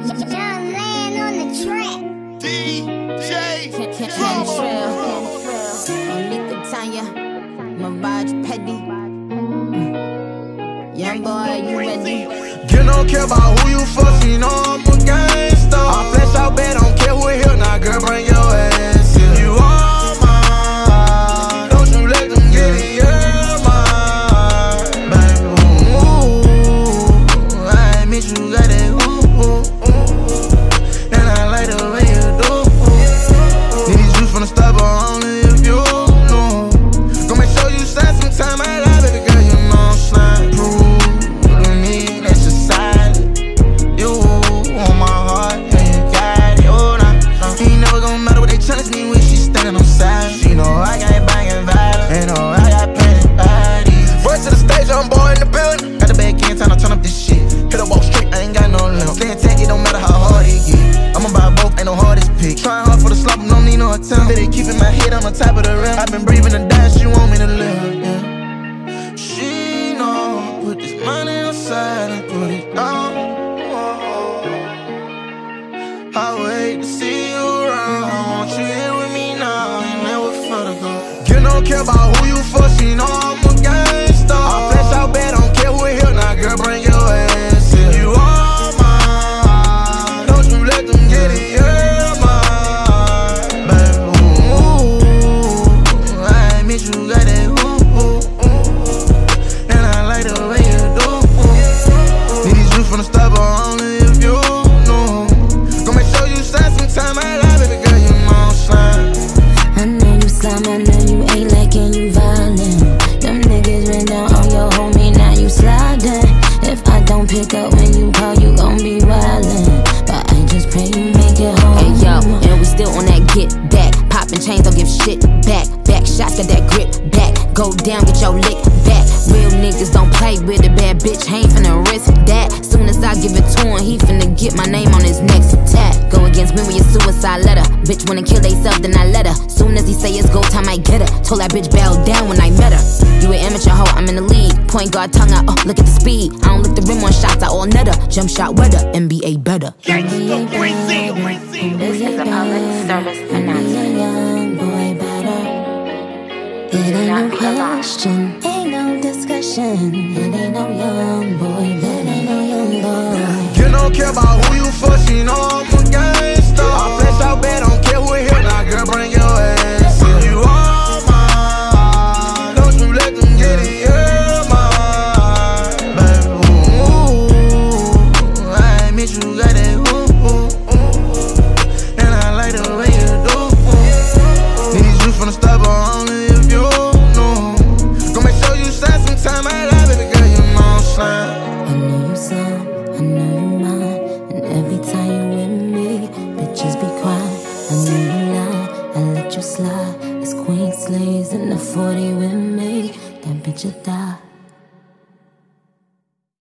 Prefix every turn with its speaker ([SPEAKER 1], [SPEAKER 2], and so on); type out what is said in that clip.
[SPEAKER 1] Young land on the track.
[SPEAKER 2] DJ
[SPEAKER 3] Trail. Onika Tanya, Mirage Petty. Young boy, you ready?
[SPEAKER 4] You don't care about who you fuck, you know I'm a gangster. I flesh out bad, don't care who here. Now girl, bring your ass here. You are mine, don't you let them get in your mind. Baby, ooh, I admit you got that ooh, and I like the way you do. Need these juice from the start, but only if you know. Gonna make sure you shine sometime, I lie, baby girl, you know I'm slime. Prove to me that you're silent. You on my heart, and you got it, oh nah. Ain't never gonna matter what they challenge me when she standing on side. She know I got banging violence, and know I got plenty bodies. First to the stage, I'm boy in the building. Got the back in time, I turn up this shit. Hit a walk straight, I ain't got no limp. Staying tech, it don't matter how hard it get. I'ma buy both, ain't no hardest pick. Trying hard for the slop, don't need no attempt. They keeping my head on the top of the rim. I've been breathing and dying, she want me to live, yeah. She know, put this money aside and put it down. I wait to see you around. I want you here with me now, and never further go. You don't care about who you fuck, she know I'm a gangster. I flesh out bad, don't care who here. Now girl, bring your ass here. You are mine, don't you let them get in your mind. Baby, ooh, I admit you got that ooh, and I like the way you do. Need these juice from the start, but only if you know. Gonna make sure you shine sometime, I lie, baby girl, you know I'm slime.
[SPEAKER 5] I know you slime, I know you ain't liking you violent. Them niggas been down on your homie, now you sliding. If I don't pick up when you call, you gon' be wildin'. But I just pray you make it home.
[SPEAKER 3] Hey yo, and we still on that get back. Poppin' chains, don't give shit back. Back shots, got that grip back. Go down, get your lick back. Real niggas don't play with a bad bitch, ain't finna risk that. Soon as I give it to him, he finna get my name on his next tag. Go against me with your suicide letter. Bitch wanna kill theyself, then I let her. Soon as he say it's go time, I get her. Told that bitch bow down when I met her. You an amateur hoe, I'm in the league. Point guard tongue out, oh, look at the speed. I don't lick the rim on shots, I all netter. Jump shot weather, NBA better.
[SPEAKER 2] Gangsta Brazil.
[SPEAKER 5] This is a public service announcement. Young boy better. It ain't no question, ain't no discussion. It ain't no young boy, that ain't no young boy.
[SPEAKER 4] You don't care about who you fuck, she know I'm a gangster. I flesh out bad, don't care who here. Now girl, bring your ass here. You are mine, don't you let them get in your mind. Baby, ooh, I admit you got that ooh, and I like the way you do. Need these juice from the start, but only if you know. Gonna make sure you shine sometime, I lie, baby girl, you know I'm slime.
[SPEAKER 5] I know you slime, I know you mine. And every time you with me, bitches be quiet. I know you lie, I let you slide. It's Queen Slays in the 40 with me. That bitch will die.